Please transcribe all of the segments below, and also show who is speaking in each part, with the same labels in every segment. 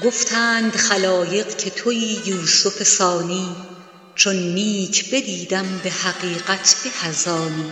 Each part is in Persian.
Speaker 1: گفتند خلایق که تویی یوسف ثانی، چون نیک بدیدم به حقیقت به از آنی.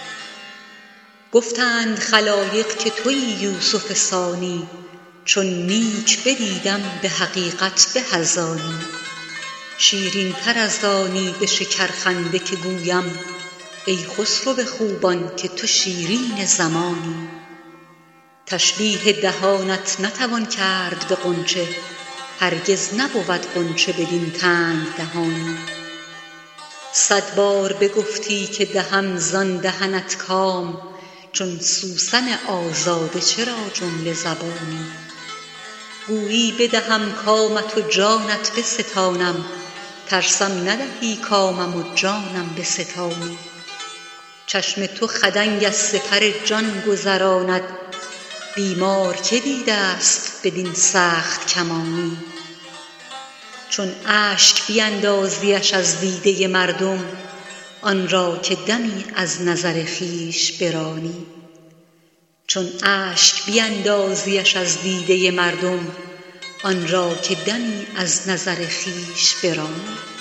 Speaker 1: گفتند خلایق که تویی یوسف ثانی، چون نیک بدیدم به حقیقت به از آنی. شیرین تر از آنی به شکرخنده که گویم، ای خسرو خوبان که تو شیرین زمانی. تشبیه دهانت نتوان کرد به غنچه، هرگز نبود غنچه بدین تنگ دهانی. 100 بار بگفتی که دهم زان دهنت کام، چون سوسن آزاده چرا جمله زبانی. گویی بدهم کامت و جانت بستانم، ترسم ندهی کامم و جانم بستانی. چشم تو خدنگ از سپر جان گذراند، بیمار که دیده است بدین سخت کمانی. چون اشک بیندازیش از دیده مردم، آن را که دمی از نظر خویش برانی. چون اشک بیندازیش از دیده مردم، آن را که دمی از نظر خویش برانی.